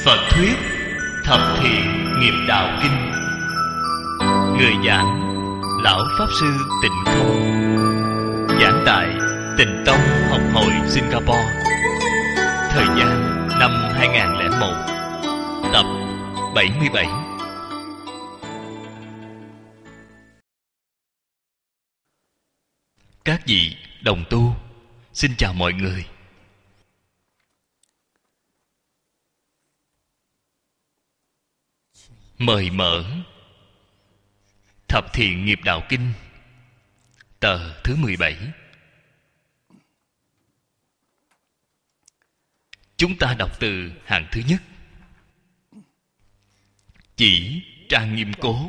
Phật thuyết Thập Thiện Nghiệp Đạo Kinh. Người giảng Lão Pháp Sư Tịnh Không. Giảng tại Tịnh Tông Học Hội Singapore. Thời gian năm 2001. Tập 77. Các vị đồng tu, xin chào mọi người. Mời mở Thập Thiện Nghiệp Đạo Kinh, tờ thứ 17. Chúng ta đọc từ hàng thứ nhất. Chỉ trang nghiêm cố,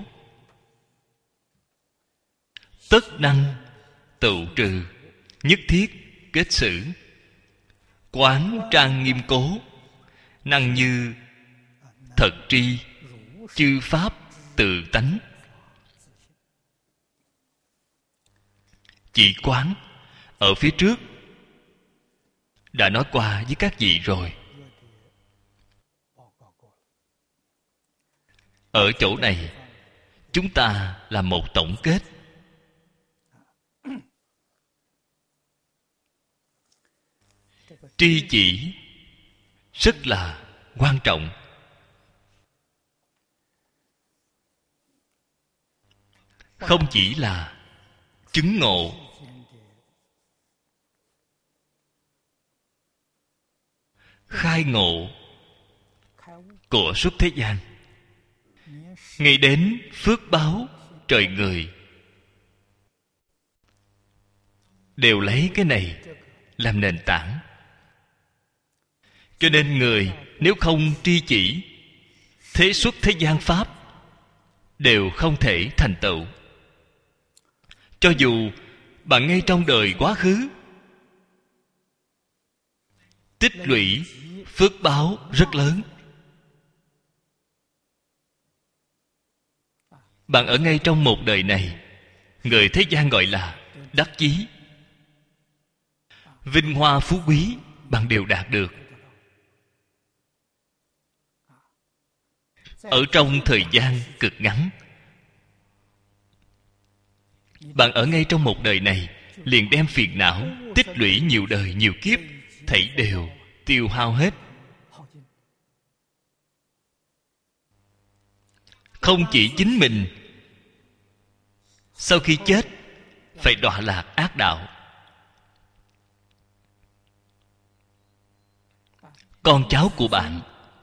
tất năng tựu trừ, nhất thiết kết xử. Quán trang nghiêm cố, năng như thật tri, chư pháp tự tánh. Chỉ quán ở phía trước đã nói qua với các vị rồi. Ở chỗ này chúng ta làm một tổng kết. Tri chỉ rất là quan trọng. Không chỉ là chứng ngộ, khai ngộ của suốt thế gian, ngay đến phước báo trời người, đều lấy cái này làm nền tảng. Cho nên người nếu không tri chỉ, thế xuất thế gian pháp đều không thể thành tựu. Cho dù bạn ngay trong đời quá khứ tích lũy phước báo rất lớn, bạn ở ngay trong một đời này, người thế gian gọi là đắc chí, vinh hoa phú quý, bạn đều đạt được. Ở trong thời gian cực ngắn, bạn ở ngay trong một đời này liền đem phiền não tích lũy nhiều đời nhiều kiếp thảy đều tiêu hao hết. Không chỉ chính mình sau khi chết phải đọa lạc ác đạo, con cháu của bạn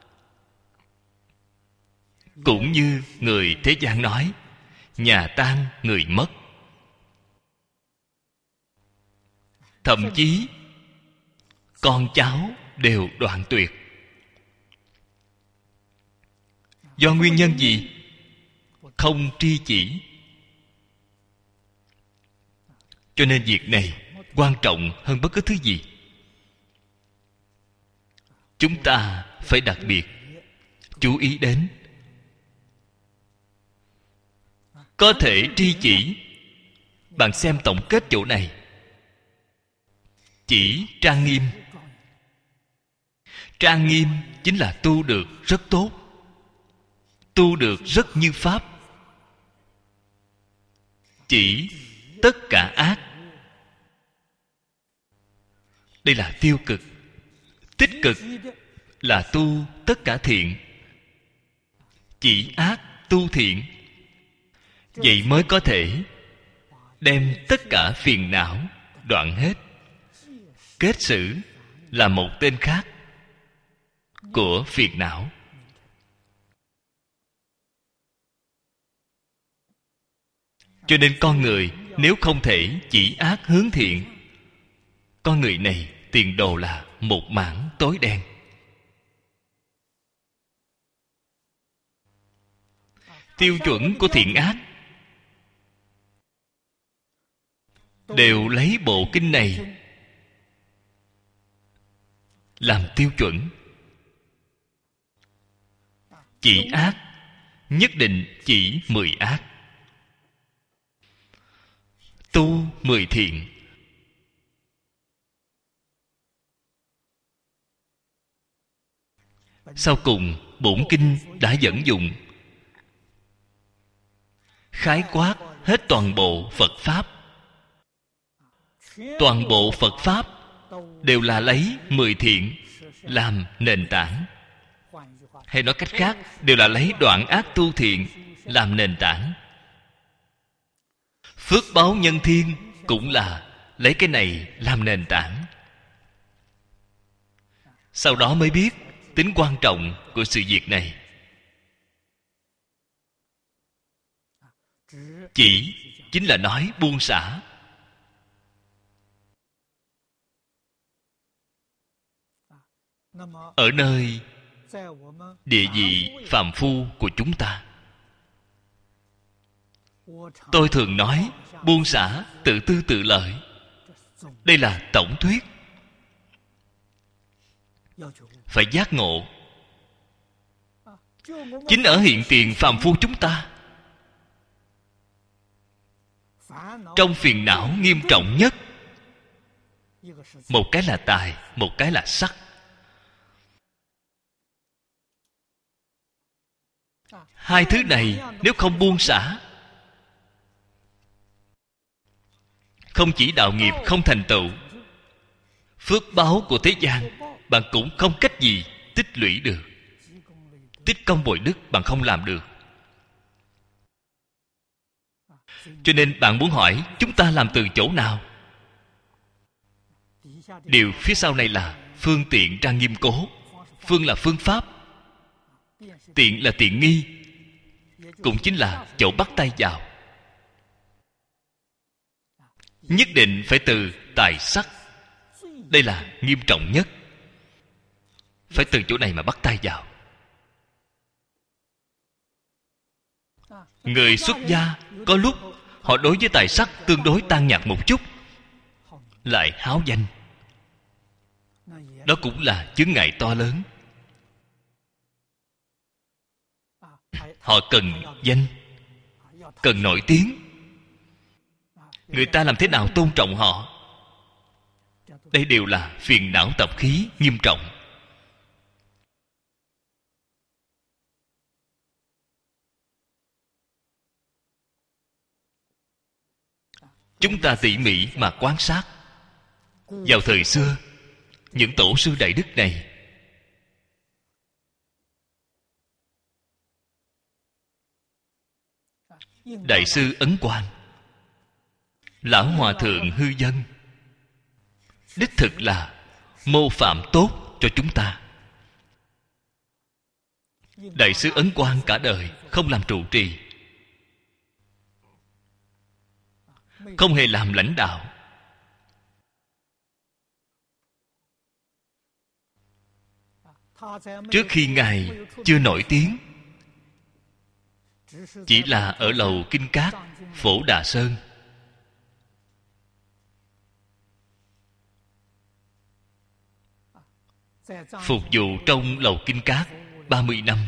cũng như người thế gian nói, nhà tan người mất. Thậm chí con cháu đều đoạn tuyệt. Do nguyên nhân gì? Không tri chỉ. Cho nên việc này quan trọng hơn bất cứ thứ gì. Chúng ta phải đặc biệt chú ý đến. Có thể tri chỉ. Bạn xem tổng kết chỗ này. Chỉ trang nghiêm. Trang nghiêm chính là tu được rất tốt, tu được rất như pháp. Chỉ tất cả ác, đây là tiêu cực. Tích cực là tu tất cả thiện. Chỉ ác tu thiện, vậy mới có thể đem tất cả phiền não đoạn hết. Kết xử là một tên khác của phiền não. Cho nên con người nếu không thể chỉ ác hướng thiện, con người này tiền đồ là một mảng tối đen. Tiêu chuẩn của thiện ác đều lấy bộ kinh này làm tiêu chuẩn. Chỉ ác nhất định chỉ 10 ác, tu 10 thiện. Sau cùng bổn kinh đã dẫn dụng khái quát hết toàn bộ Phật Pháp. Toàn bộ Phật Pháp đều là lấy 10 thiện làm nền tảng. Hay nói cách khác, đều là lấy đoạn ác tu thiện làm nền tảng. Phước báo nhân thiên cũng là lấy cái này làm nền tảng. Sau đó mới biết tính quan trọng của sự việc này. Chỉ chính là nói buông xả. Ở nơi địa vị phàm phu của chúng ta, tôi thường nói buông xả tự tư tự lợi. Đây là tổng thuyết. Phải giác ngộ. Chính ở hiện tiền phàm phu chúng ta, trong phiền não nghiêm trọng nhất, một cái là tài, một cái là sắc. Hai thứ này nếu không buông xả, không chỉ đạo nghiệp không thành tựu, phước báo của thế gian bạn cũng không cách gì tích lũy được. Tích công bội đức bạn không làm được. Cho nên bạn muốn hỏi chúng ta làm từ chỗ nào? Điều phía sau này là phương tiện trang nghiêm cố. Phương là phương pháp, tiện là tiện nghi, cũng chính là chỗ bắt tay vào. Nhất định phải từ tài sắc. Đây là nghiêm trọng nhất. Phải từ chỗ này mà bắt tay vào. Người xuất gia có lúc họ đối với tài sắc tương đối tan nhạt một chút, lại háo danh. Đó cũng là chướng ngại to lớn. Họ cần danh, cần nổi tiếng. Người ta làm thế nào tôn trọng họ? Đây đều là phiền não tập khí nghiêm trọng. Chúng ta tỉ mỉ mà quan sát. Vào thời xưa, những tổ sư đại đức này Đại sư Ấn Quang, Lão Hòa Thượng Hư Dân, đích thực là mô phạm tốt cho chúng ta. Đại sư Ấn Quang cả đời không làm trụ trì, không hề làm lãnh đạo. Trước khi Ngài chưa nổi tiếng, chỉ là ở lầu Kinh Cát, Phổ Đà Sơn. Phục vụ trong lầu Kinh Cát 30 năm.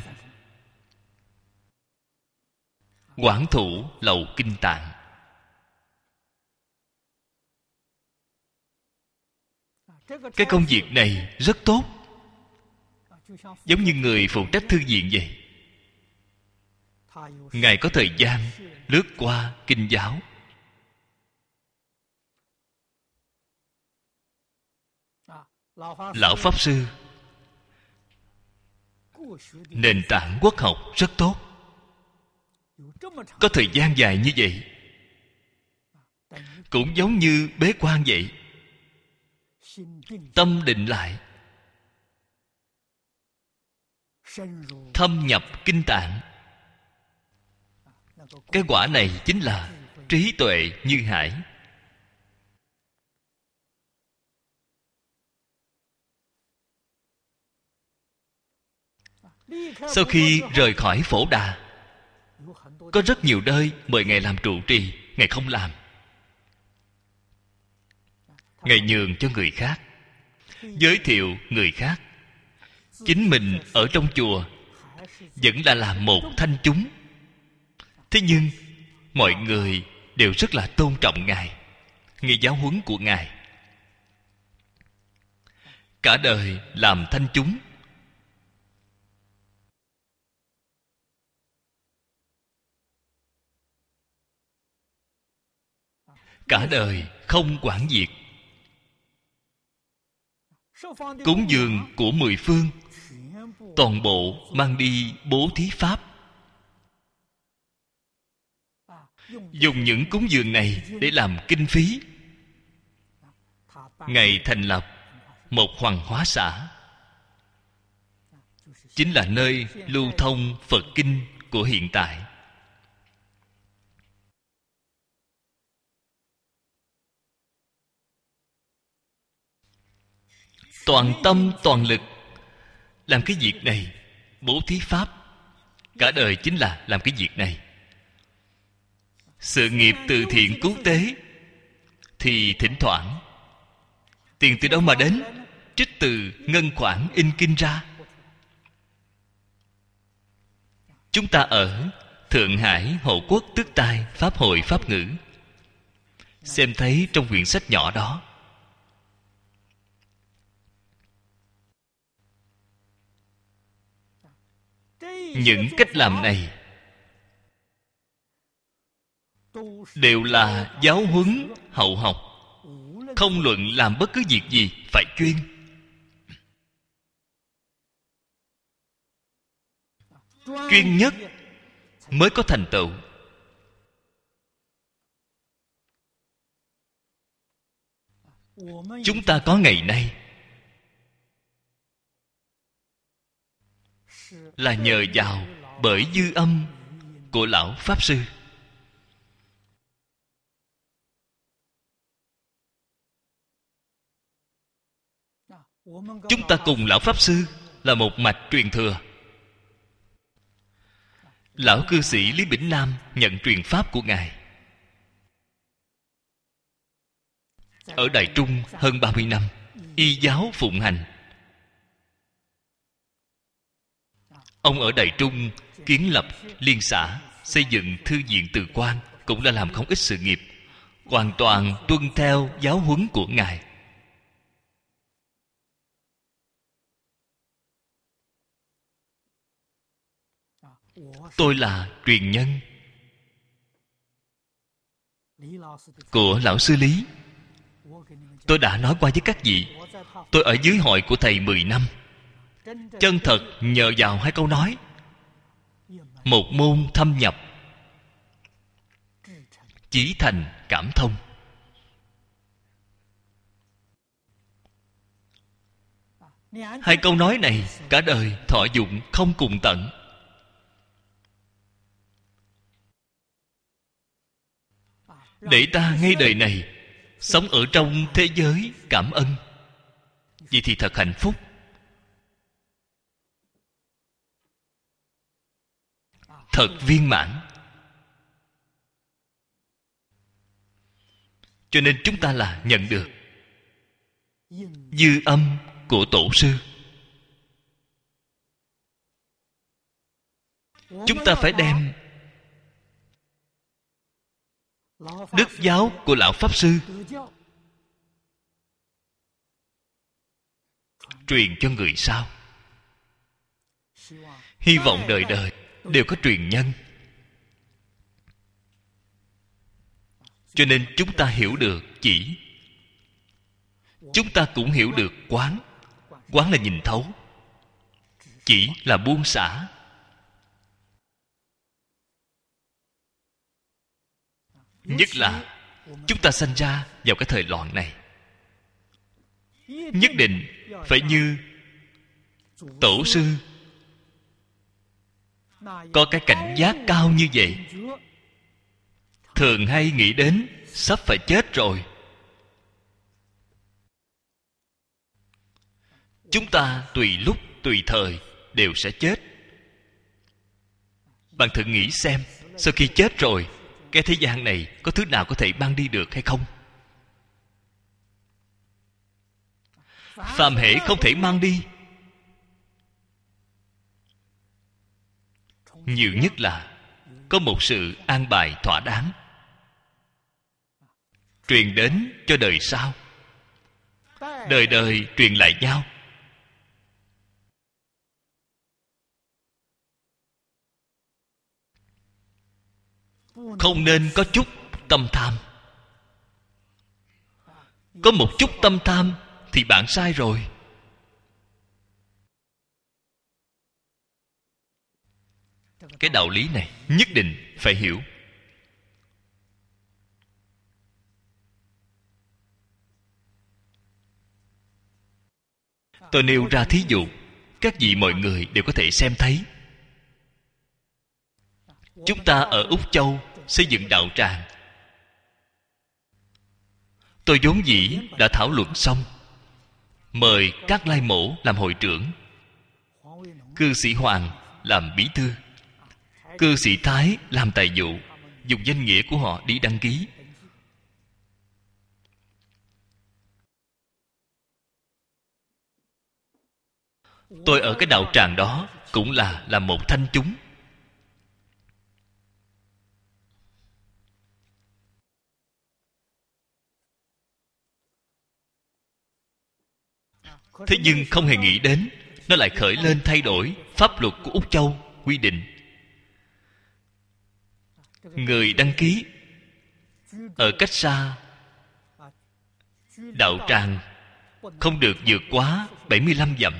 Quản thủ lầu Kinh Tạng. Cái công việc này rất tốt, giống như người phụ trách thư viện vậy. Ngài có thời gian lướt qua kinh giáo. Lão Pháp Sư nền tảng quốc học rất tốt. Có thời gian dài như vậy, cũng giống như bế quan vậy. Tâm định lại, thâm nhập kinh tạng. Cái quả này chính là trí tuệ như hải. Sau khi rời khỏi Phổ Đà, có rất nhiều nơi mời Ngài làm trụ trì, Ngài không làm. Ngài nhường cho người khác, giới thiệu người khác. Chính mình ở trong chùa vẫn là làm một thanh chúng. Thế nhưng mọi người đều rất là tôn trọng Ngài, nghe giáo huấn của Ngài. Cả đời làm thanh chúng, cả đời không quản diệt. Cúng dường của mười phương toàn bộ mang đi bố thí pháp. Dùng những cúng dường này để làm kinh phí. Ngài thành lập một hoàng hóa xã, chính là nơi lưu thông Phật kinh của hiện tại. Toàn tâm toàn lực làm cái việc này, bố thí pháp. Cả đời chính là làm cái việc này. Sự nghiệp từ thiện cứu tế thì thỉnh thoảng tiền từ đâu mà đến? Trích từ ngân khoản in kinh ra. Chúng ta ở Thượng Hải Hộ Quốc Tước Tai Pháp hội Pháp ngữ, xem thấy trong quyển sách nhỏ đó, những cách làm này đều là giáo huấn hậu học. Không luận làm bất cứ việc gì phải chuyên. Chuyên nhất mới có thành tựu. Chúng ta có ngày nay là nhờ vào bởi dư âm của lão Pháp Sư. Chúng ta cùng lão Pháp Sư là một mạch truyền thừa. Lão cư sĩ Lý Bỉnh Nam nhận truyền pháp của Ngài ở Đại Trung hơn 30 năm, y giáo phụng hành. Ông ở Đại Trung kiến lập liên xã, xây dựng thư viện Từ Quan, cũng đã làm không ít sự nghiệp, hoàn toàn tuân theo giáo huấn của Ngài. Tôi là truyền nhân của lão sư Lý. Tôi đã nói qua với các vị, tôi ở dưới hội của thầy 10 năm. Chân thật nhờ vào hai câu nói: một môn thâm nhập, chí thành cảm thông. Hai câu nói này cả đời thọ dụng không cùng tận. Để ta ngay đời này sống ở trong thế giới cảm ân, vậy thì thật hạnh phúc. Thật viên mãn. Cho nên chúng ta là nhận được dư âm của tổ sư. Chúng ta phải đem đức giáo của lão Pháp Sư truyền cho người sau. Hy vọng đời đời đều có truyền nhân. Cho nên chúng ta hiểu được chỉ, chúng ta cũng hiểu được quán. Quán là nhìn thấu, chỉ là buông xả. Nhất là chúng ta sanh ra vào cái thời loạn này, nhất định phải như tổ sư có cái cảnh giác cao như vậy. Thường hay nghĩ đến sắp phải chết rồi. Chúng ta tùy lúc tùy thời đều sẽ chết. Bạn thử nghĩ xem, sau khi chết rồi, cái thế gian này có thứ nào có thể mang đi được hay không? Phàm hệ không thể mang đi, nhiều nhất là có một sự an bài thỏa đáng, truyền đến cho đời sau, đời đời truyền lại nhau. Không nên có chút tâm tham. có một chút tâm tham thì bạn sai rồi. Cái đạo lý này nhất định phải hiểu. Tôi nêu ra thí dụ, các vị mọi người đều có thể xem thấy. Chúng ta ở Úc Châu xây dựng đạo tràng. Tôi vốn dĩ đã thảo luận xong, mời các lai mổ làm hội trưởng, cư sĩ Hoàng làm bí thư, cư sĩ Thái làm tài vụ, dùng danh nghĩa của họ đi đăng ký. Tôi ở cái đạo tràng đó cũng là một thanh chúng. Thế nhưng không hề nghĩ đến nó lại khởi lên thay đổi pháp luật của Úc Châu quy định. Người đăng ký ở cách xa đạo tràng không được vượt quá 75 dặm.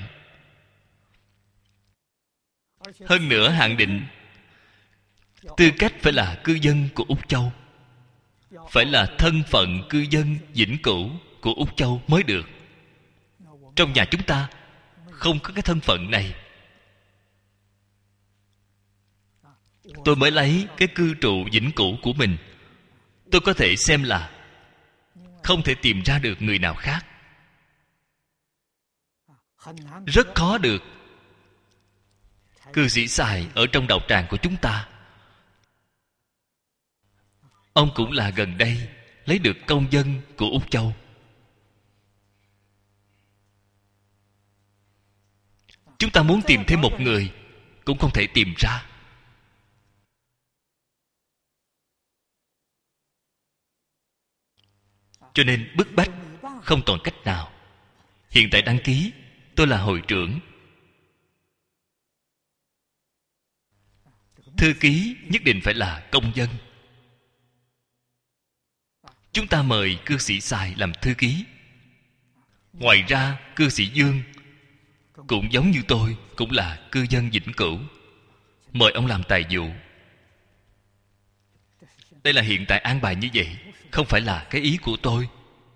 Hơn nữa hạn định tư cách phải là cư dân của Úc Châu, phải là thân phận cư dân vĩnh cửu của Úc Châu mới được. Trong nhà chúng ta không có cái thân phận này. Tôi mới lấy cái cư trụ vĩnh cửu của mình. Tôi có thể xem là không thể tìm ra được người nào khác. Rất khó được. Cư sĩ Sài ở trong đạo tràng của chúng ta, ông cũng là gần đây lấy được công dân của Úc Châu. Chúng ta muốn tìm thêm một người cũng không thể tìm ra. Cho nên bức bách, không còn cách nào. Hiện tại đăng ký, tôi là hội trưởng. Thư ký nhất định phải là công dân. Chúng ta mời cư sĩ Sài làm thư ký. Ngoài ra cư sĩ Dương cũng giống như tôi, cũng là cư dân vĩnh cửu, mời ông làm tài vụ. Đây là hiện tại an bài như vậy, không phải là cái ý của tôi.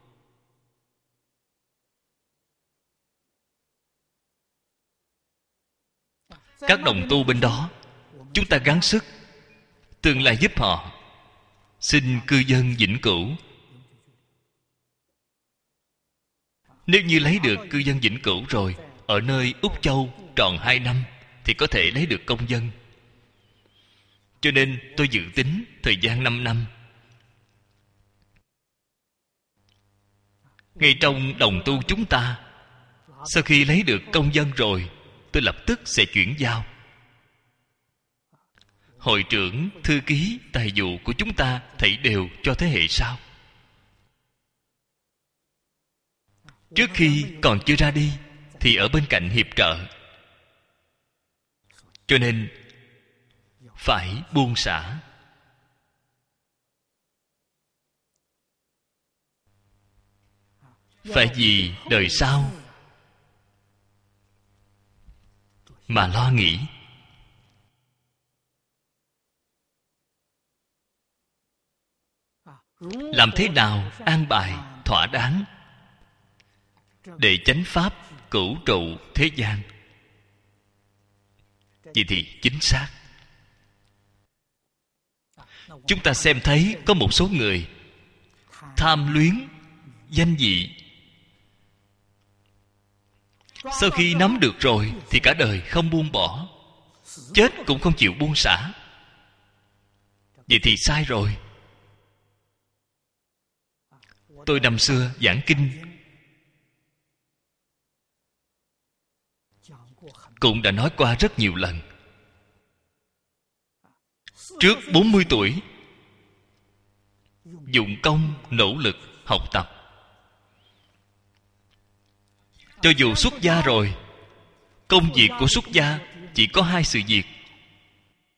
Các đồng tu bên đó, chúng ta gắng sức tương lai giúp họ xin cư dân vĩnh cửu. Nếu như lấy được cư dân vĩnh cửu rồi, ở nơi Úc Châu tròn 2 năm thì có thể lấy được công dân. Cho nên tôi dự tính thời gian 5 năm. Ngay trong đồng tu chúng ta, sau khi lấy được công dân rồi, tôi lập tức sẽ chuyển giao. Hội trưởng, thư ký, tài vụ của chúng ta thảy đều cho thế hệ sau. Trước khi còn chưa ra đi thì ở bên cạnh hiệp trợ. Cho nên phải buông xả. Phải vì đời sau mà lo nghĩ. Làm thế nào an bài thỏa đáng để chánh pháp cửu trụ thế gian. Vậy thì chính xác. Chúng ta xem thấy có một số người tham luyến danh vị. Sau khi nắm được rồi thì cả đời không buông bỏ, chết cũng không chịu buông xả. Vậy thì sai rồi. Tôi năm xưa giảng kinh cũng đã nói qua rất nhiều lần. Trước 40 tuổi, dụng công nỗ lực học tập. Cho dù xuất gia rồi, công việc của xuất gia chỉ có 2 sự việc.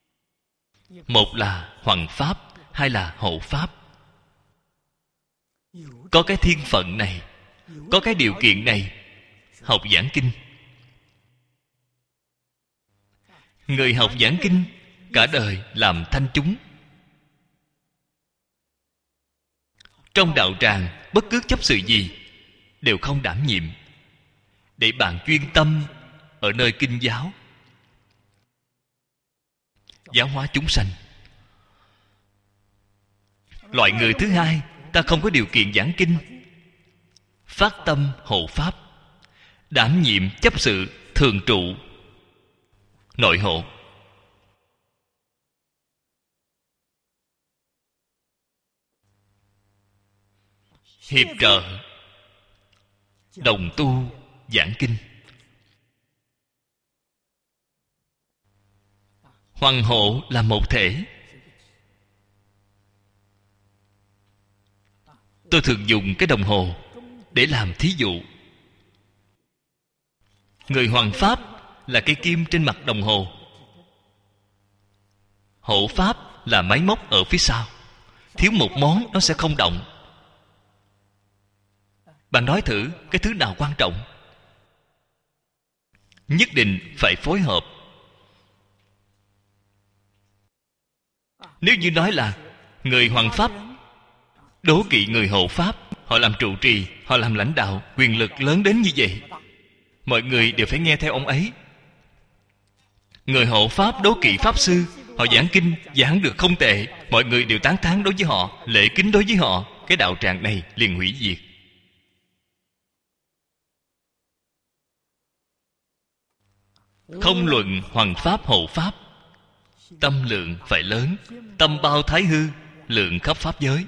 Một là hoằng pháp, hai là hộ pháp. có cái thiên phận này, có cái điều kiện này học giảng kinh. Người học giảng kinh cả đời làm thanh chúng. Trong đạo tràng bất cứ chấp sự gì đều không đảm nhiệm, để bạn chuyên tâm ở nơi kinh giáo, giáo hóa chúng sanh. Loại người thứ hai, ta không có điều kiện giảng kinh, phát tâm hộ pháp, đảm nhiệm chấp sự thường trụ nội hộ. Hiệp trợ đồng tu giảng kinh. Hoàng hộ là một thể. Tôi thường dùng cái đồng hồ để làm thí dụ. Người hoằng pháp là cái kim trên mặt đồng hồ, hộ pháp là máy móc ở phía sau. Thiếu một món nó sẽ không động. Bạn nói thử cái thứ nào quan trọng? Nhất định phải phối hợp. Nếu như nói là người hoằng pháp đố kỵ người hộ pháp, họ làm trụ trì, họ làm lãnh đạo, quyền lực lớn đến như vậy, mọi người đều phải nghe theo ông ấy. Người hộ pháp đố kỵ pháp sư, họ giảng kinh giảng được không tệ, mọi người đều tán thán đối với họ, lễ kính đối với họ, cái đạo tràng này liền hủy diệt. Không luận hoằng pháp hộ pháp, tâm lượng phải lớn. Tâm bao thái hư, lượng khắp pháp giới.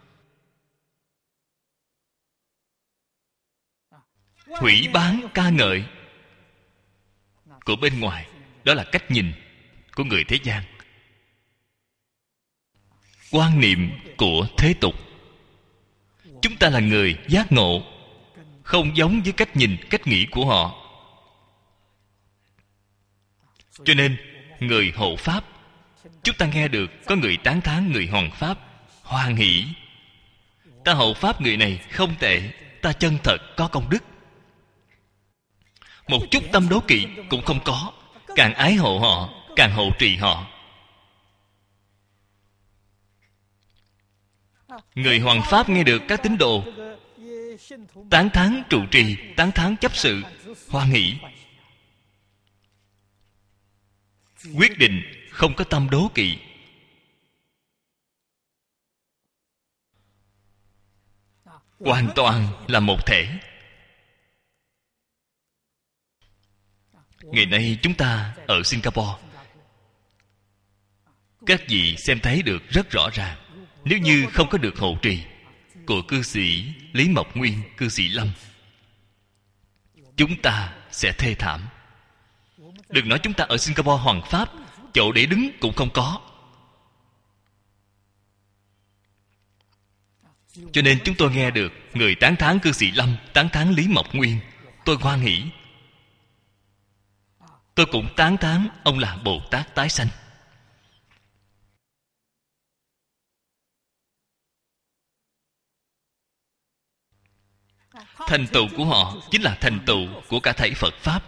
Hủy báng ca ngợi của bên ngoài, đó là cách nhìn của người thế gian, quan niệm của thế tục. Chúng ta là người giác ngộ, không giống với cách nhìn, cách nghĩ của họ. Cho nên người hộ pháp, chúng ta nghe được có người tán thán người hoằng pháp, hoan hỷ. Ta hộ pháp người này không tệ, ta chân thật có công đức. Một chút tâm đố kỵ cũng không có. Càng ái hộ họ, càng hộ trì họ. Người hoằng pháp nghe được các tín đồ tán thán trụ trì, tán thán chấp sự, hoan hỷ, quyết định không có tâm đố kỵ. Hoàn toàn là một thể. Ngày nay chúng ta ở Singapore, các vị xem thấy được rất rõ ràng. Nếu như không có được hộ trì của cư sĩ Lý Mộc Nguyên, cư sĩ Lâm, chúng ta sẽ thê thảm. Đừng nói chúng ta ở Singapore hoằng pháp, chỗ để đứng cũng không có. Cho nên chúng tôi nghe được người tán thán cư sĩ Lâm, tán thán Lý Mộc Nguyên, tôi hoan hỷ. Tôi cũng tán thán ông là Bồ Tát tái sanh. Thành tựu của họ chính là thành tựu của cả thảy Phật Pháp.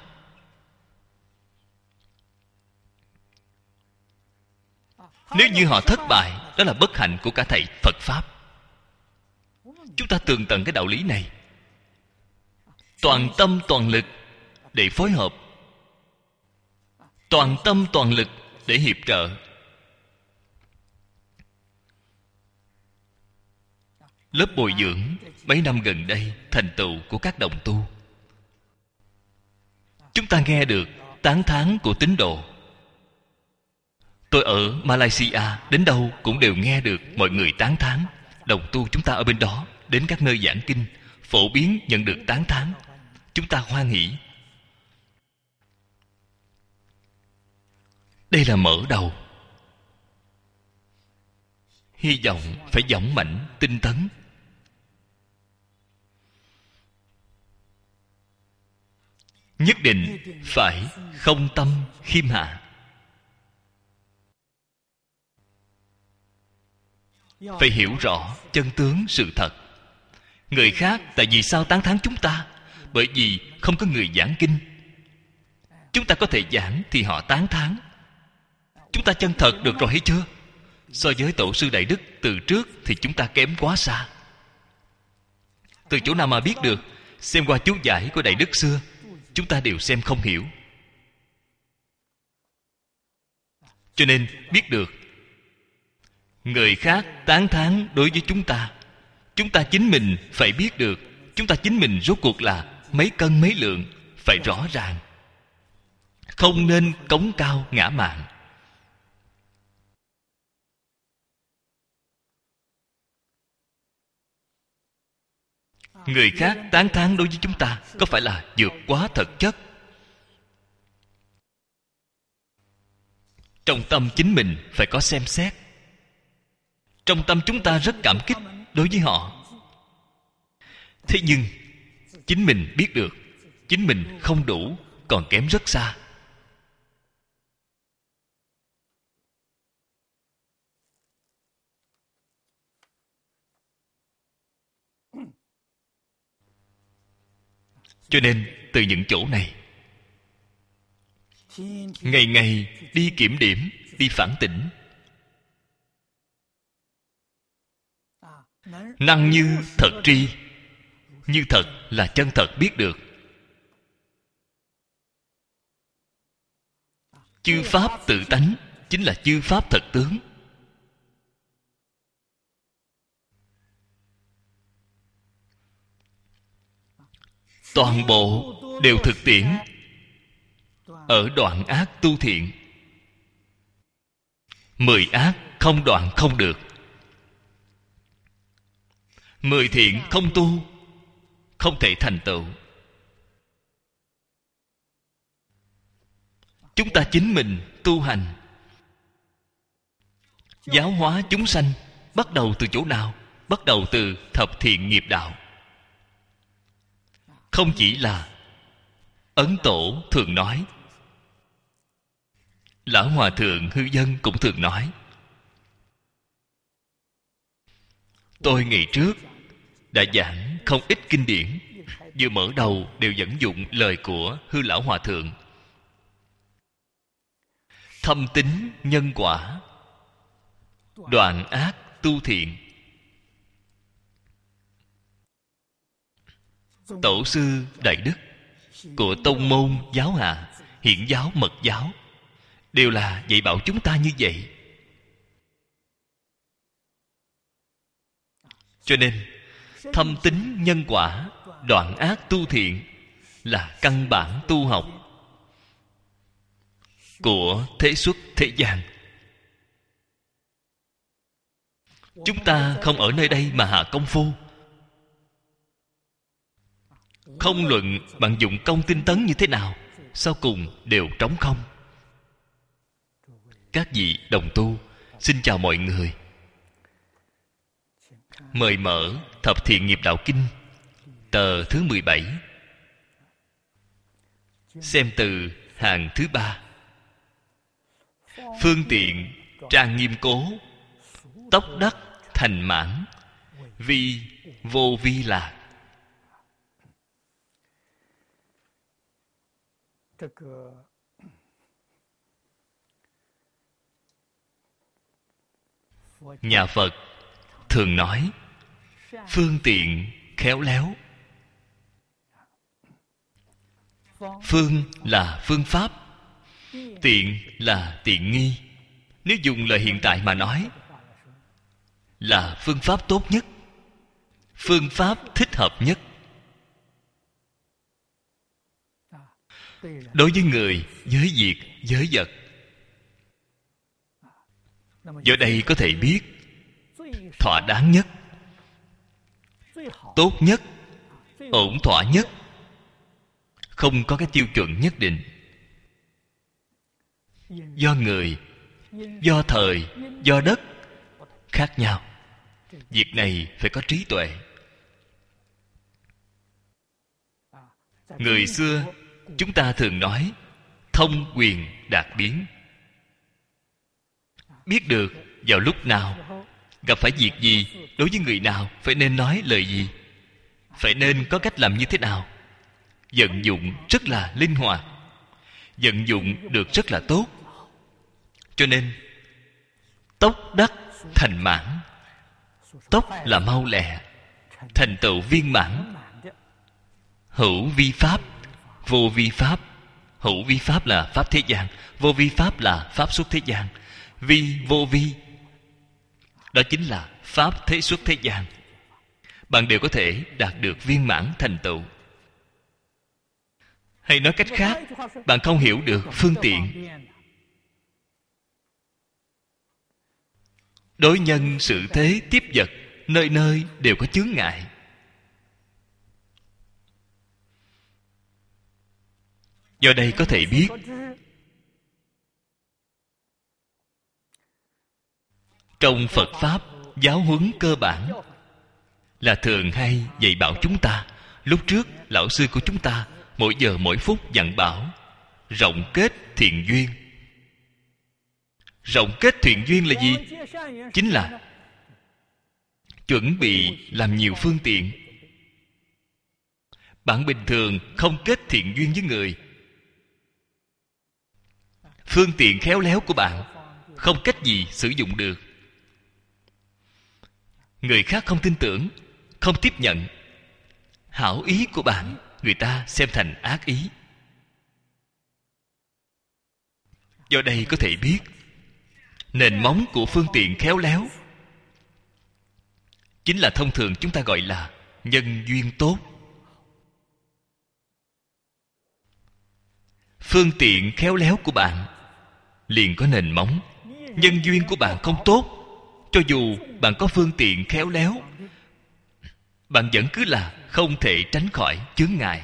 Nếu như họ thất bại, đó là bất hạnh của cả thảy Phật Pháp. Chúng ta tường tận cái đạo lý này, toàn tâm toàn lực để phối hợp, toàn tâm toàn lực để hiệp trợ. Lớp bồi dưỡng mấy năm gần đây thành tựu của các đồng tu, chúng ta nghe được tán thán của tín đồ. Tôi ở Malaysia, đến đâu cũng đều nghe được mọi người tán thán. Đồng tu chúng ta ở bên đó, đến các nơi giảng kinh, phổ biến nhận được tán thán, chúng ta hoan hỷ. Đây là mở đầu. Hy vọng phải dũng mãnh, tinh tấn. Nhất định phải không tâm khiêm hạ. Phải hiểu rõ chân tướng sự thật. Người khác tại vì sao tán thán chúng ta? Bởi vì không có người giảng kinh. Chúng ta có thể giảng thì họ tán thán. Chúng ta chân thật được rồi hay chưa? So với tổ sư Đại Đức từ trước thì chúng ta kém quá xa. Từ chỗ nào mà biết được? Xem qua chú giải của Đại Đức xưa, chúng ta đều xem không hiểu. Cho nên biết được người khác tán thán đối với chúng ta chính mình phải biết được chúng ta chính mình rốt cuộc là mấy cân mấy lượng, phải rõ ràng. Không nên cống cao ngã mạn. Người khác tán thán đối với chúng ta có phải là vượt quá thực chất? Trong tâm chính mình phải có xem xét. Trong tâm chúng ta rất cảm kích đối với họ. Thế nhưng chính mình biết được chính mình không đủ, còn kém rất xa. Cho nên từ những chỗ này, ngày ngày đi kiểm điểm, đi phản tỉnh. Năng như thật tri. Như thật là chân thật biết được. Chư pháp tự tánh chính là chư pháp thật tướng. Toàn bộ đều thực tiễn ở đoạn ác tu thiện. 10 ác không đoạn không được. 10 thiện không tu, không thể thành tựu. Chúng ta chính mình tu hành, giáo hóa chúng sanh, bắt đầu từ chỗ nào? Bắt đầu từ thập thiện nghiệp đạo. Không chỉ là Ấn Tổ thường nói, Lão Hòa Thượng Hư Dân cũng thường nói. Tôi ngày trước đã giảng không ít kinh điển, vừa mở đầu đều dẫn dụng lời của Hư Lão Hòa Thượng. Thâm tín nhân quả, đoạn ác tu thiện. Tổ sư Đại Đức của tông môn giáo hạ, Hiển giáo, Mật giáo đều là dạy bảo chúng ta như vậy. Cho nên thâm tín nhân quả, đoạn ác tu thiện là căn bản tu học của thế xuất thế gian. Chúng ta không ở nơi đây mà hạ công phu. Không luận bạn dụng công tinh tấn như thế nào, sau cùng đều trống không. Các vị đồng tu, xin chào mọi người. Mời mở Thập Thiện Nghiệp Đạo Kinh, tờ thứ 17. Xem từ hàng thứ 3. Phương tiện trang nghiêm cố, tốc đắc thành mãn, vi vô vi lạc. Nhà Phật thường nói phương tiện khéo léo. Phương là phương pháp, tiện là tiện nghi. Nếu dùng lời hiện tại mà nói, là phương pháp tốt nhất, phương pháp thích hợp nhất. Đối với người, với việc, với vật. Giờ đây có thể biết thỏa đáng nhất, tốt nhất, ổn thỏa nhất. Không có cái tiêu chuẩn nhất định. Do người, do thời, do đất khác nhau. Việc này phải có trí tuệ. Người xưa chúng ta thường nói thông quyền đạt biến. Biết được vào lúc nào, gặp phải việc gì, đối với người nào phải nên nói lời gì, phải nên có cách làm như thế nào? Vận dụng rất là linh hoạt, vận dụng được rất là tốt. Cho nên tốc đắc thành mãn. Tốc là mau lẹ, thành tựu viên mãn. Hữu vi pháp, vô vi pháp. Hữu vi pháp là pháp thế gian, vô vi pháp là pháp xuất thế gian. Vi vô vi, đó chính là pháp thế xuất thế gian. Bạn đều có thể đạt được viên mãn thành tựu. Hay nói cách khác, bạn không hiểu được phương tiện. Đối nhân sự thế tiếp vật, nơi nơi đều có chướng ngại. Do đây có thể biết, trong Phật Pháp giáo huấn cơ bản là thường hay dạy bảo chúng ta. Lúc trước lão sư của chúng ta mỗi giờ mỗi phút dặn bảo rộng kết thiện duyên. Rộng kết thiện duyên là gì? Chính là chuẩn bị làm nhiều phương tiện. Bạn bình thường không kết thiện duyên với người, phương tiện khéo léo của bạn không cách gì sử dụng được. Người khác không tin tưởng, không tiếp nhận hảo ý của bạn, người ta xem thành ác ý. Do đây có thể biết nền móng của phương tiện khéo léo chính là thông thường chúng ta gọi là nhân duyên tốt. Phương tiện khéo léo của bạn liền có nền móng. Nhân duyên của bạn không tốt, cho dù bạn có phương tiện khéo léo, bạn vẫn cứ là không thể tránh khỏi chướng ngại.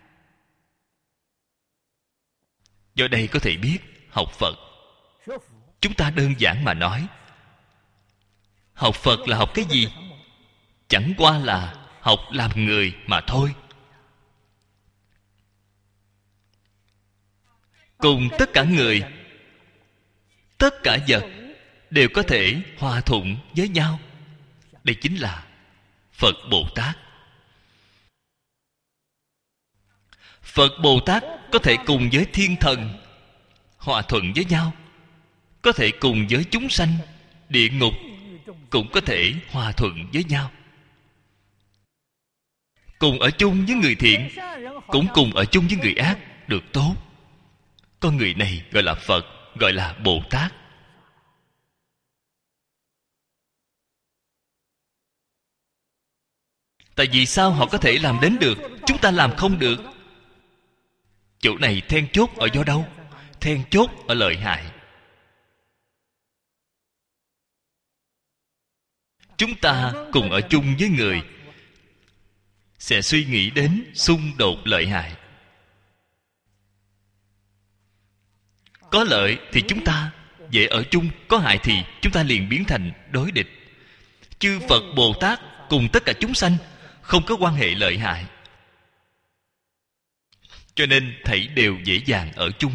Do đây có thể biết học Phật, chúng ta đơn giản mà nói, học Phật là học cái gì? Chẳng qua là học làm người mà thôi. Cùng tất cả người, tất cả vật đều có thể hòa thuận với nhau. Đây chính là Phật Bồ Tát. Phật Bồ Tát có thể cùng với thiên thần hòa thuận với nhau, có thể cùng với chúng sanh địa ngục cũng có thể hòa thuận với nhau, cùng ở chung với người thiện, cũng cùng ở chung với người ác, được tốt. Con người này gọi là Phật, gọi là Bồ Tát. Tại vì sao họ có thể làm đến được, chúng ta làm không được? Chỗ này then chốt ở do đâu? Then chốt ở lợi hại. Chúng ta cùng ở chung với người sẽ suy nghĩ đến xung đột lợi hại. Có lợi thì chúng ta dễ ở chung, có hại thì chúng ta liền biến thành đối địch. Chư Phật Bồ Tát cùng tất cả chúng sanh không có quan hệ lợi hại, cho nên thảy đều dễ dàng ở chung.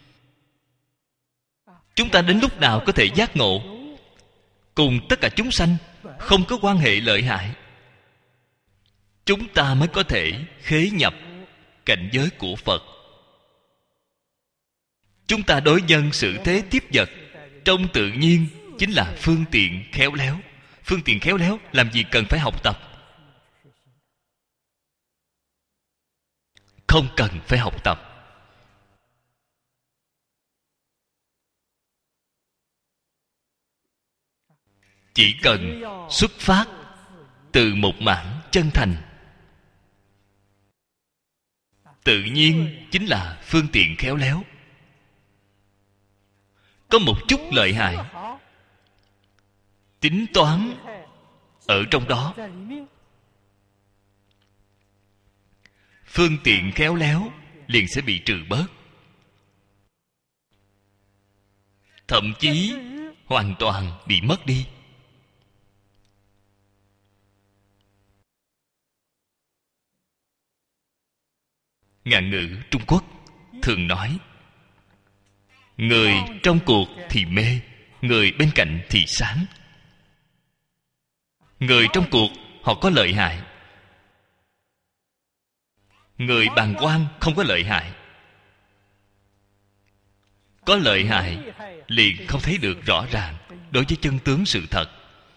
Chúng ta đến lúc nào có thể giác ngộ cùng tất cả chúng sanh không có quan hệ lợi hại, chúng ta mới có thể khế nhập cảnh giới của Phật. Chúng ta đối nhân xử thế tiếp vật trong tự nhiên chính là phương tiện khéo léo. Phương tiện khéo léo làm gì cần phải học tập? Không cần phải học tập. Chỉ cần xuất phát từ một mảng chân thành, tự nhiên chính là phương tiện khéo léo. Có một chút lợi hại tính toán ở trong đó, phương tiện khéo léo liền sẽ bị trừ bớt, thậm chí hoàn toàn bị mất đi. Ngạn ngữ Trung Quốc thường nói, người trong cuộc thì mê, người bên cạnh thì sáng. Người trong cuộc họ có lợi hại, Người bàng quan không có lợi hại. Có lợi hại liền không thấy được rõ ràng đối với chân tướng sự thật.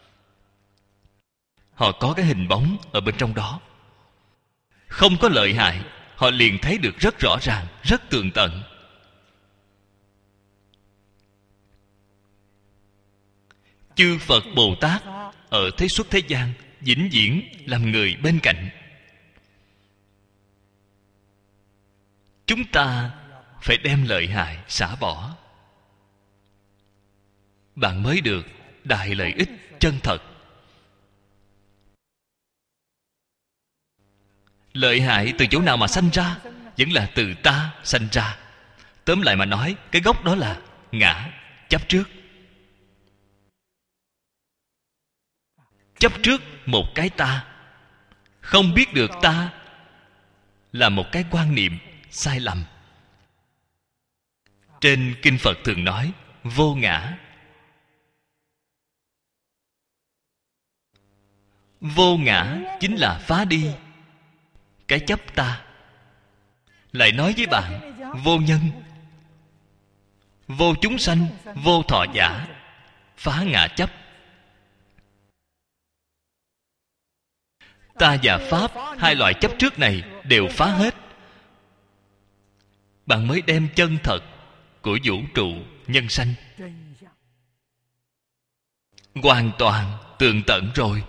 Họ có cái hình bóng ở bên trong đó. Không có lợi hại, họ liền thấy được rất rõ ràng, rất tường tận. Chư Phật Bồ Tát ở thế xuất thế gian vĩnh viễn làm người bên cạnh. Chúng ta phải đem lợi hại xả bỏ, bạn mới được đại lợi ích chân thật. Lợi hại từ chỗ nào mà sanh ra? Vẫn là từ ta sanh ra. Tóm lại mà nói, cái gốc đó là ngã, chấp trước. Chấp trước một cái ta, không biết được ta là một cái quan niệm sai lầm. Trên kinh Phật thường nói vô ngã. Vô ngã chính là phá đi cái chấp ta. Lại nói với bạn, vô nhân, vô chúng sanh, vô thọ giả, phá ngã chấp. Ta và Pháp, hai loại chấp trước này đều phá hết. Bạn mới đem chân thật của vũ trụ nhân sanh hoàn toàn tường tận rồi.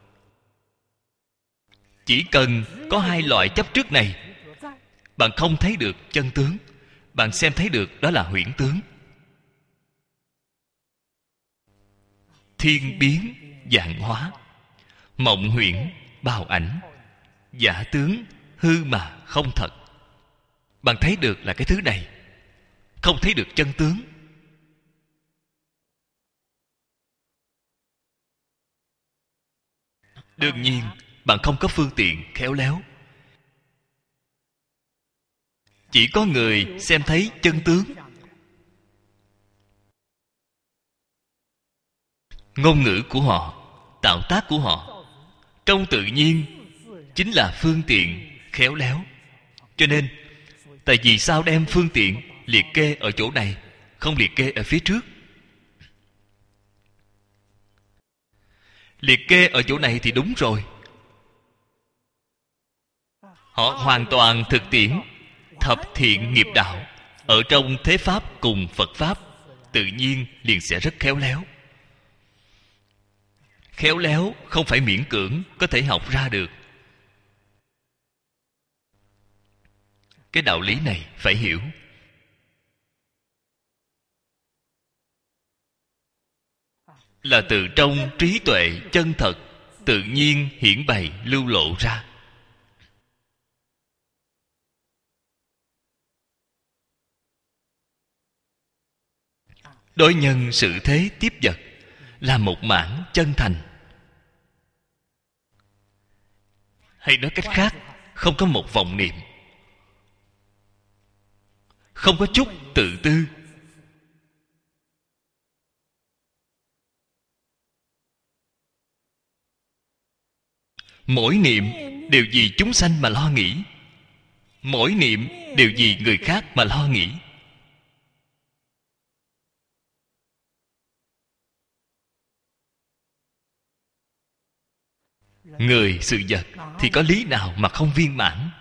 Chỉ cần có hai loại chấp trước này, bạn không thấy được chân tướng. Bạn xem thấy được đó là huyễn tướng. Thiên biến vạn hóa, mộng huyễn bào ảnh, giả tướng hư mà không thật. Bạn thấy được là cái thứ này, không thấy được chân tướng. Đương nhiên bạn không có phương tiện khéo léo. Chỉ có người xem thấy chân tướng. Ngôn ngữ của họ, tạo tác của họ trong tự nhiên chính là phương tiện khéo léo. Cho nên tại vì sao đem phương tiện liệt kê ở chỗ này, không liệt kê ở phía trước? Liệt kê ở chỗ này thì đúng rồi. Họ hoàn toàn thực tiễn thập thiện nghiệp đạo ở trong thế pháp cùng Phật pháp, tự nhiên liền sẽ rất khéo léo. Khéo léo không phải miễn cưỡng có thể học ra được. Cái đạo lý này phải hiểu. Là từ trong trí tuệ chân thật tự nhiên hiển bày lưu lộ ra. Đối nhân xử thế tiếp vật là một mảng chân thành. Hay nói cách khác, không có một vọng niệm, không có chút tự tư. Mỗi niệm đều vì chúng sanh mà lo nghĩ, mỗi niệm đều vì người khác mà lo nghĩ. Người sự vật thì có lý nào mà không viên mãn?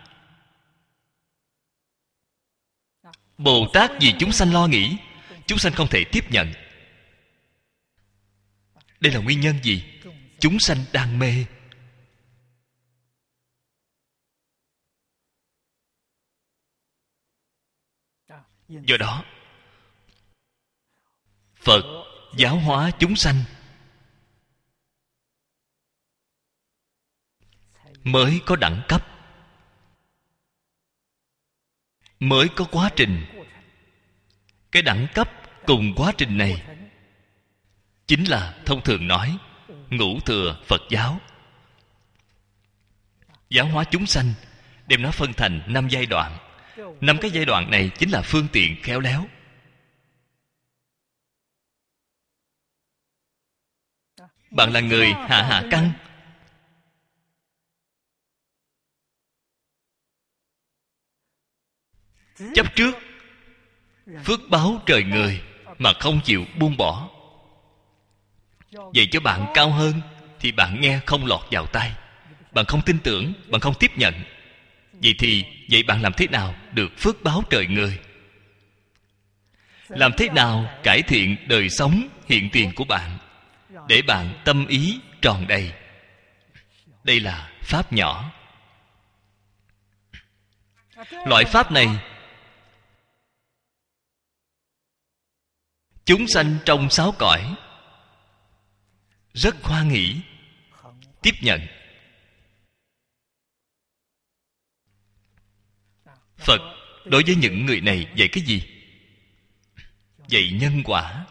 Bồ Tát vì chúng sanh lo nghĩ, chúng sanh không thể tiếp nhận. Đây là nguyên nhân gì? Chúng sanh đang mê. Do đó Phật giáo hóa chúng sanh mới có đẳng cấp, mới có quá trình. Cái đẳng cấp cùng quá trình này chính là thông thường nói ngũ thừa Phật giáo. Giáo hóa chúng sanh đem nó phân thành 5 giai đoạn. 5 cái giai đoạn này chính là phương tiện khéo léo. Bạn là người hạ căn, chấp trước phước báo trời người mà không chịu buông bỏ. Vậy cho bạn cao hơn thì bạn nghe không lọt vào tai, bạn không tin tưởng, bạn không tiếp nhận. Vậy bạn làm thế nào được phước báo trời người? Làm thế nào cải thiện đời sống hiện tiền của bạn để bạn tâm ý tròn đầy? Đây là pháp nhỏ. Loại pháp này chúng sanh trong sáu cõi rất hoan hỷ tiếp nhận. Phật đối với những người này dạy cái gì? Dạy nhân quả.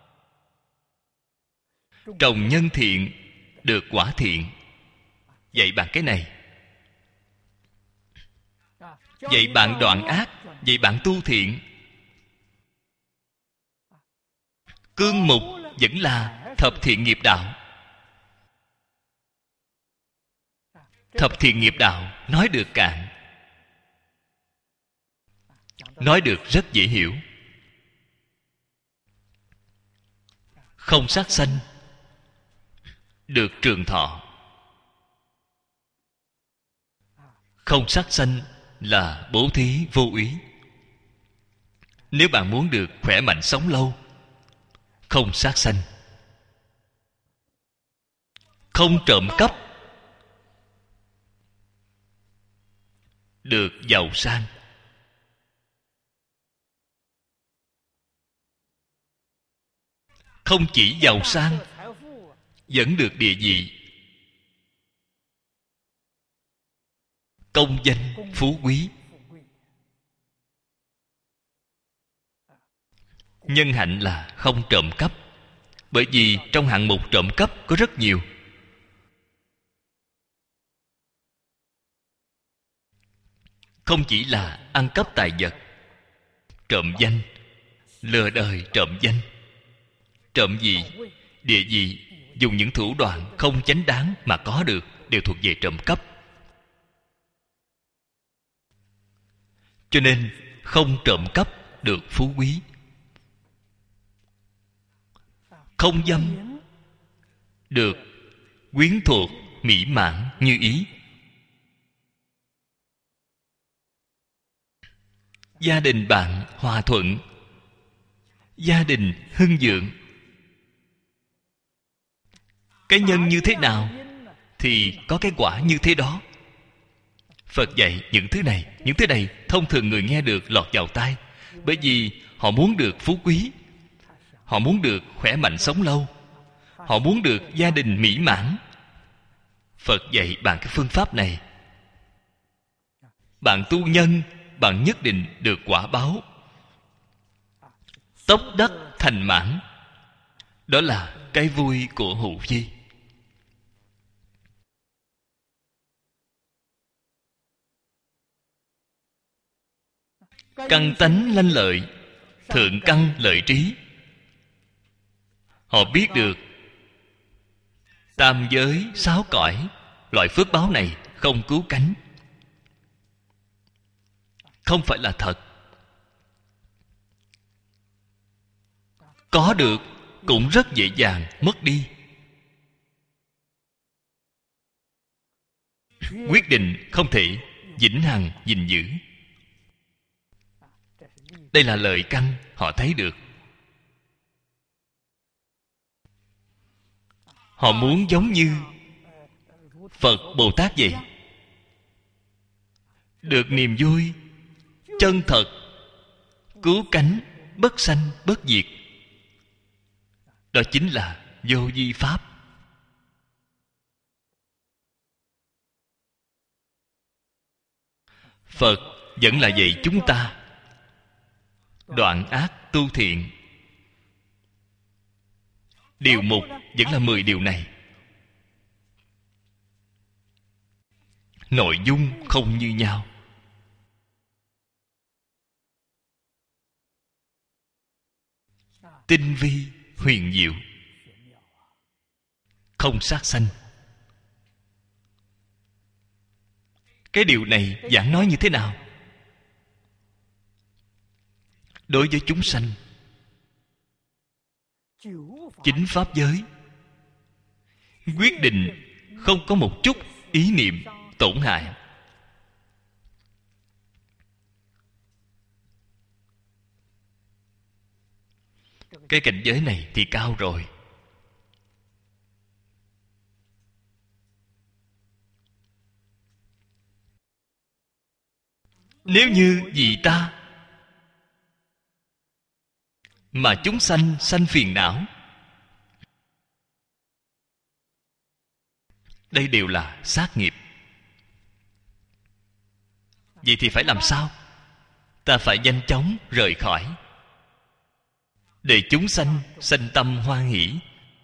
Trồng nhân thiện được quả thiện. Dạy bạn cái này. Dạy bạn đoạn ác, dạy bạn tu thiện. Cương mục vẫn là thập thiện nghiệp đạo. Thập thiện nghiệp đạo nói được cạn, nói được rất dễ hiểu. Không sát sanh được trường thọ. Không sát sanh là bố thí vô úy. Nếu bạn muốn được khỏe mạnh sống lâu, không sát sanh. Không trộm cắp được giàu sang. Không chỉ giàu sang, vẫn được địa vị, công danh phú quý. Nhân hạnh là không trộm cắp. Bởi vì trong hạng mục trộm cắp có rất nhiều. Không chỉ là ăn cắp tài vật, trộm danh, lừa đời trộm danh, trộm gì, địa vị, dùng những thủ đoạn không chánh đáng mà có được đều thuộc về trộm cắp. Cho nên không trộm cắp được phú quý. Không dâm được quyến thuộc mỹ mãn như ý. Gia đình bạn hòa thuận, gia đình hưng vượng. Cái nhân như thế nào thì có cái quả như thế đó. Phật dạy những thứ này thông thường người nghe được lọt vào tai. Bởi vì họ muốn được phú quý, họ muốn được khỏe mạnh sống lâu, họ muốn được gia đình mỹ mãn. Phật dạy bạn cái phương pháp này. Bạn tu nhân, bạn nhất định được quả báo tốc đắc thành mãn. Đó là cái vui của hữu vi. Căn tánh lanh lợi, thượng căn lợi trí. Họ biết được tam giới sáu cõi, loại phước báo này không cứu cánh, không phải là thật. Có được cũng rất dễ dàng mất đi. Quyết định không thể vĩnh hằng gìn giữ. Đây là lợi căn họ thấy được. Họ muốn giống như Phật Bồ Tát vậy, được niềm vui chân thật, cứu cánh, bất sanh bất diệt. Đó chính là vô vi pháp. Phật vẫn là dạy chúng ta đoạn ác tu thiện. Điều mục vẫn là 10 điều này. Nội dung không như nhau. Tinh vi huyền diệu. Không sát sanh. Cái điều này giảng nói như thế nào? đối với chúng sanh. Chính pháp giới quyết định không có một chút ý niệm tổn hại. Cái cảnh giới này thì cao rồi. Nếu như vì ta mà chúng sanh sanh phiền não, đây đều là sát nghiệp. Vậy thì phải làm sao? Ta phải nhanh chóng rời khỏi, để chúng sanh sanh tâm hoan hỷ.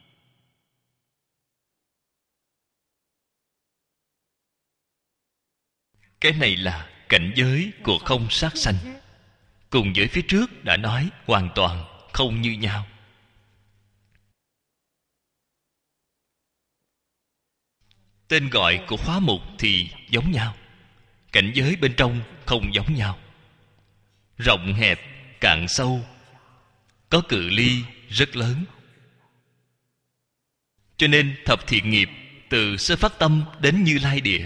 Cái này là cảnh giới của không sát sanh. Cùng với phía trước đã nói hoàn toàn không như nhau. Tên gọi của khóa mục thì giống nhau, cảnh giới bên trong không giống nhau. Rộng hẹp, cạn sâu, có cự ly rất lớn. Cho nên thập thiện nghiệp từ sơ phát tâm đến Như Lai địa,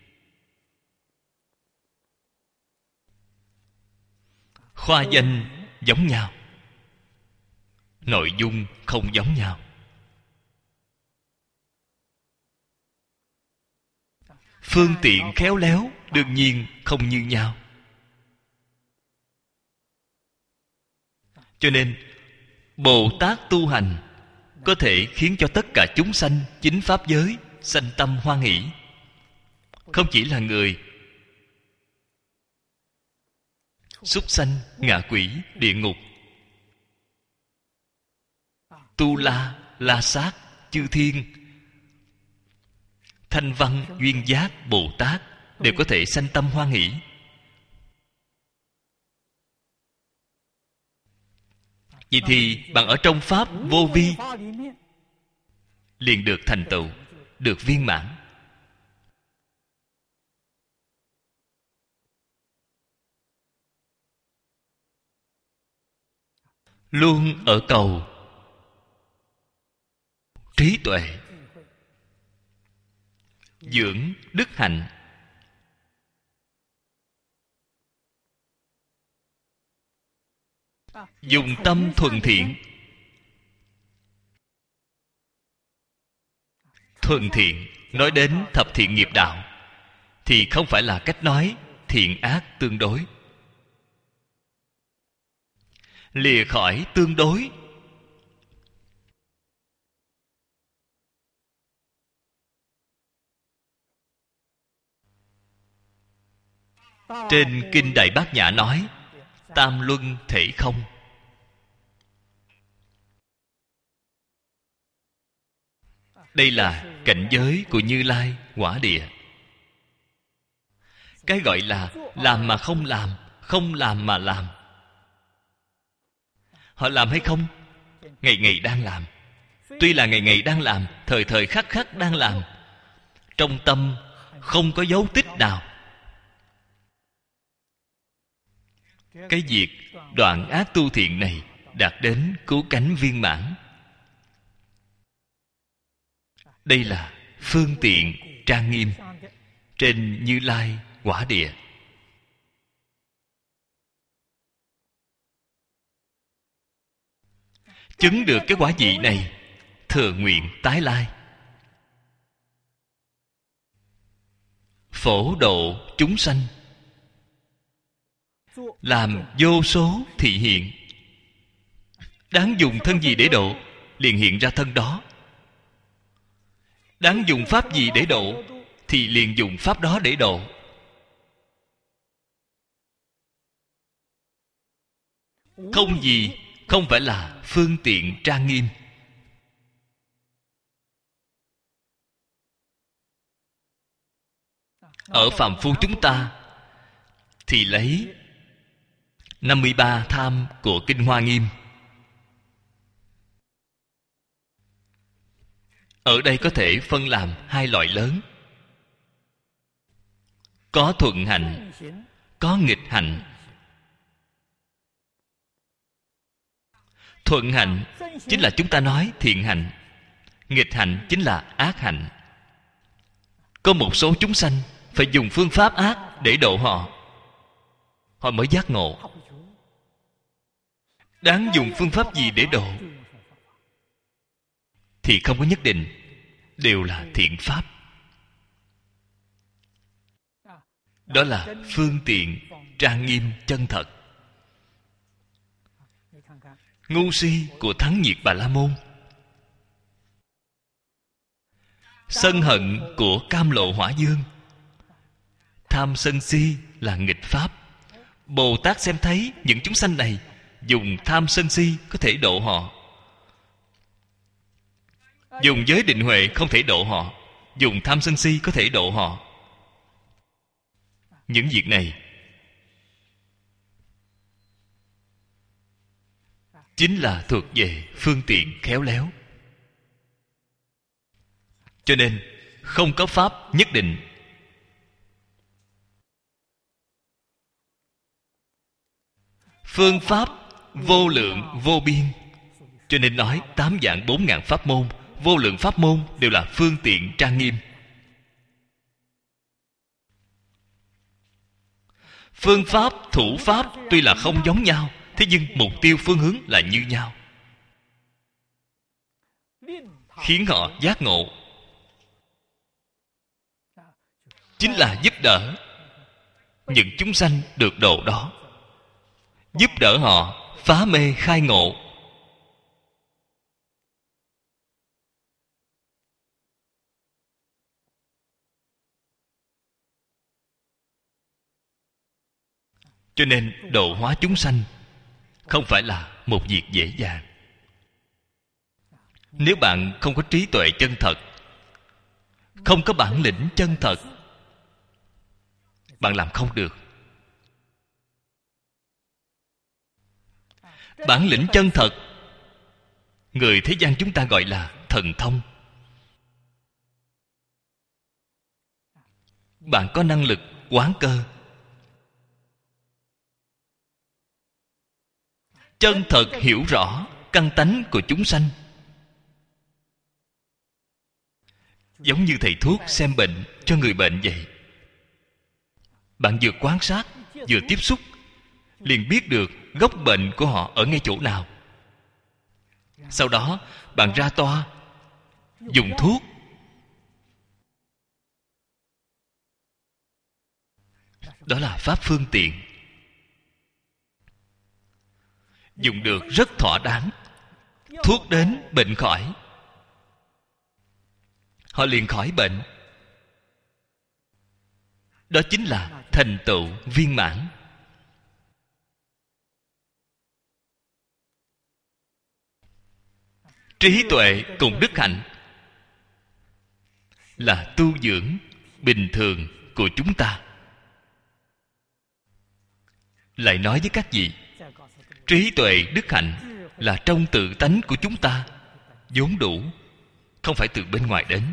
khoa danh giống nhau, nội dung không giống nhau. Phương tiện khéo léo đương nhiên không như nhau. Cho nên Bồ Tát tu hành có thể khiến cho tất cả chúng sanh chính pháp giới sanh tâm hoan hỷ. Không chỉ là người, súc sanh, ngạ quỷ, địa ngục, tu la, la sát, chư thiên, thanh văn, duyên giác, Bồ Tát đều có thể sanh tâm hoan hỷ. Vậy thì bạn ở trong pháp vô vi liền được thành tựu, được viên mãn. Luôn ở cầu trí tuệ, dưỡng đức hạnh, dùng tâm thuần thiện. Thuần thiện nói đến thập thiện nghiệp đạo thì không phải là cách nói thiện ác tương đối. Lìa khỏi tương đối, trên kinh Đại Bát Nhã nói tam luân thể không. Đây là cảnh giới của Như Lai quả địa. Cái gọi là làm mà không làm, không làm mà làm. Họ làm hay không? Ngày ngày đang làm. Tuy là ngày ngày đang làm, thời thời khắc khắc đang làm, trong tâm không có dấu tích nào. Cái việc đoạn ác tu thiện này đạt đến cứu cánh viên mãn. Đây là phương tiện trang nghiêm trên Như Lai quả địa. Chứng được cái quả vị này, thừa nguyện tái lai, phổ độ chúng sanh, làm vô số thị hiện. Đáng dùng thân gì để độ, liền hiện ra thân đó. Đáng dùng pháp gì để độ, thì liền dùng pháp đó để độ. Không gì không phải là phương tiện trang nghiêm. Ở phàm phu chúng ta thì lấy 53 tham của Kinh Hoa Nghiêm. Ở đây có thể phân làm hai loại lớn. Có thuận hạnh, có nghịch hạnh. Thuận hạnh chính là chúng ta nói thiện hạnh, nghịch hạnh chính là ác hạnh. Có một số chúng sanh phải dùng phương pháp ác để độ họ, họ mới giác ngộ. Đáng dùng phương pháp gì để độ thì không có nhất định, đều là thiện pháp. Đó là phương tiện trang nghiêm chân thật. Ngu si của Thắng Nhiệt Bà La Môn, sân hận của Cam Lộ Hỏa Dương, tham sân si là nghịch pháp. Bồ Tát xem thấy những chúng sanh này dùng tham sân si có thể độ họ, dùng giới định huệ không thể độ họ, dùng tham sân si có thể độ họ. Những việc này chính là thuộc về phương tiện khéo léo. Cho nên không có pháp nhất định. Phương pháp vô lượng vô biên. Cho nên nói 8 vạn 4 ngàn pháp môn, vô lượng pháp môn đều là phương tiện trang nghiêm. Phương pháp, thủ pháp tuy là không giống nhau, thế nhưng mục tiêu phương hướng là như nhau, khiến họ giác ngộ. Chính là giúp đỡ những chúng sanh được độ đó, giúp đỡ họ phá mê khai ngộ. Cho nên độ hóa chúng sanh không phải là một việc dễ dàng. Nếu bạn không có trí tuệ chân thật, không có bản lĩnh chân thật, bạn làm không được. Bản lĩnh chân thật, người thế gian chúng ta gọi là thần thông. Bạn có năng lực quán cơ, chân thật hiểu rõ căn tánh của chúng sanh. Giống như thầy thuốc xem bệnh cho người bệnh vậy. Bạn vừa quan sát, vừa tiếp xúc, liền biết được gốc bệnh của họ ở ngay chỗ nào. Sau đó bạn ra toa, dùng thuốc, đó là pháp phương tiện, dùng được rất thỏa đáng. Thuốc đến bệnh khỏi, họ liền khỏi bệnh. Đó chính là thành tựu viên mãn. Trí tuệ cùng đức hạnh là tu dưỡng bình thường của chúng ta. Lại nói với các vị, trí tuệ đức hạnh là trong tự tánh của chúng ta, vốn đủ, không phải từ bên ngoài đến.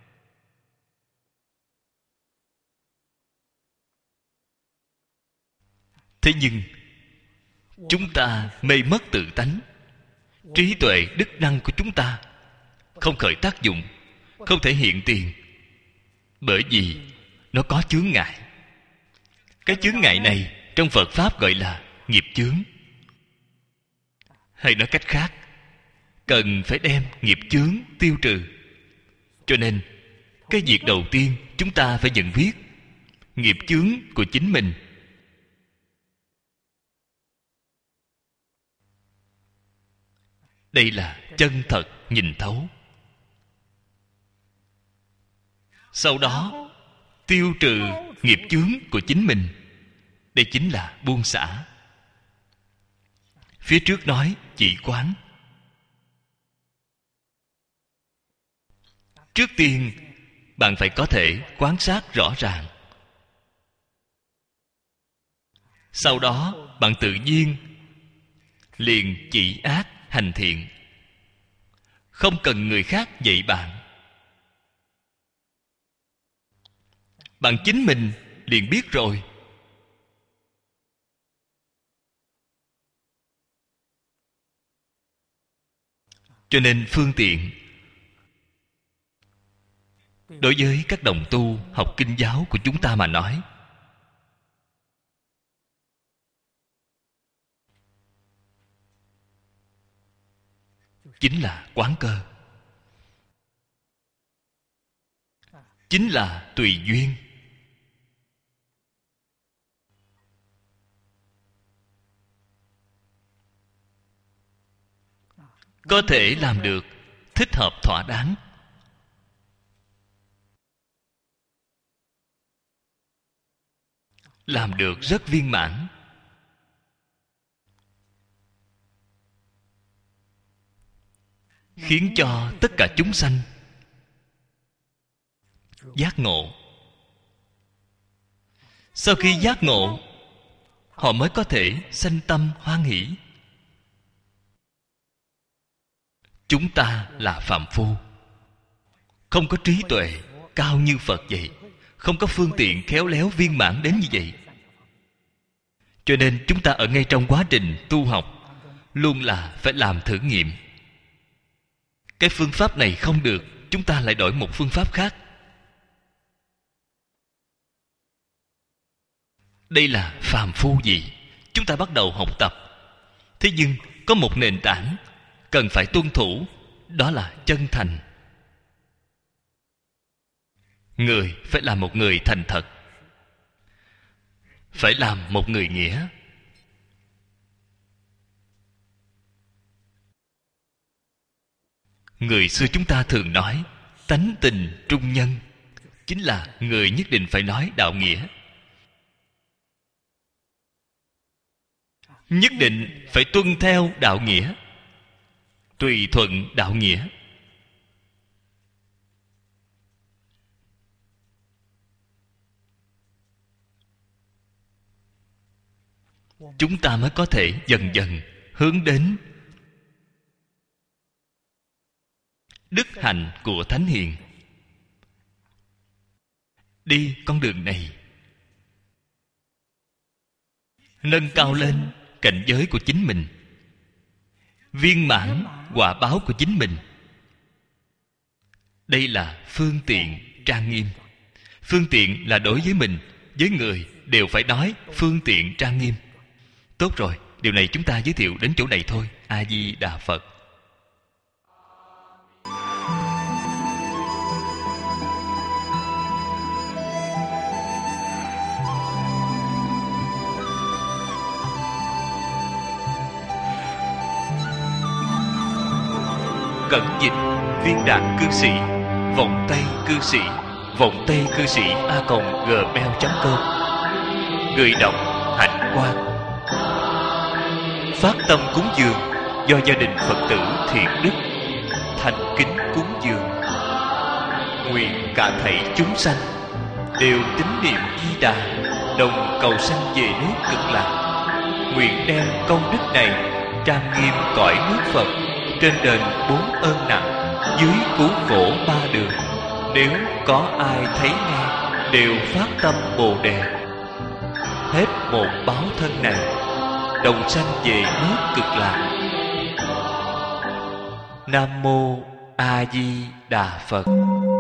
Thế nhưng chúng ta mê mất tự tánh, trí tuệ đức năng của chúng ta không khởi tác dụng, không thể hiện tiền, bởi vì nó có chướng ngại. Cái chướng ngại này trong Phật Pháp gọi là nghiệp chướng. Hay nói cách khác, cần phải đem nghiệp chướng tiêu trừ. Cho nên cái việc đầu tiên chúng ta phải nhận biết nghiệp chướng của chính mình. Đây là chân thật nhìn thấu. Sau đó tiêu trừ nghiệp chướng của chính mình. Đây chính là buông xả. Phía trước nói chỉ quán. Trước tiên bạn phải có thể quan sát rõ ràng. Sau đó bạn tự nhiên liền chỉ ác hành thiện, không cần người khác dạy bạn. Bạn chính mình liền biết rồi. Cho nên phương tiện đối với các đồng tu học kinh giáo của chúng ta mà nói, chính là quán cơ, chính là tùy duyên. Có thể làm được thích hợp thỏa đáng, làm được rất viên mãn, khiến cho tất cả chúng sanh giác ngộ. Sau khi giác ngộ, họ mới có thể sanh tâm hoan hỷ. Chúng ta là phàm phu, không có trí tuệ cao như Phật vậy, không có phương tiện khéo léo viên mãn đến như vậy. Cho nên chúng ta ở ngay trong quá trình tu học luôn là phải làm thử nghiệm. Cái phương pháp này không được, chúng ta lại đổi một phương pháp khác. Đây là phàm phu gì? Chúng ta bắt đầu học tập. Thế nhưng có một nền tảng cần phải tuân thủ, đó là chân thành. Người phải là một người thành thật, phải làm một người nghĩa. Người xưa chúng ta thường nói tánh tình trung nhân, chính là người nhất định phải nói đạo nghĩa, nhất định phải tuân theo đạo nghĩa, tùy thuận đạo nghĩa. Chúng ta mới có thể dần dần hướng đến đức hạnh của thánh hiền. Đi con đường này, nâng cao lên cảnh giới của chính mình, viên mãn quả báo của chính mình. Đây là phương tiện trang nghiêm. Phương tiện là đối với mình, với người đều phải nói phương tiện trang nghiêm. Tốt rồi, điều này chúng ta giới thiệu đến chỗ này thôi. A Di Đà Phật. Cẩn dịch Viên Đạn Cư Sĩ, Vọng Tây Cư Sĩ, Vọng Tây Cư Sĩ @gmail.com. Người đọc Hạnh Quang. Phát tâm cúng dường do gia đình Phật tử Thiện Đức thành kính cúng dường. Nguyện cả thảy chúng sanh đều tín niệm Di Đà, đồng cầu sanh về nước Cực Lạc. Nguyện đem công đức này trang nghiêm cõi nước Phật, trên đền 4 ơn nặng, dưới cứu khổ 3 đường. Nếu có ai thấy nghe đều phát tâm Bồ Đề, hết một báo thân này đồng sanh về nước Cực Lạc. Nam mô A Di Đà Phật.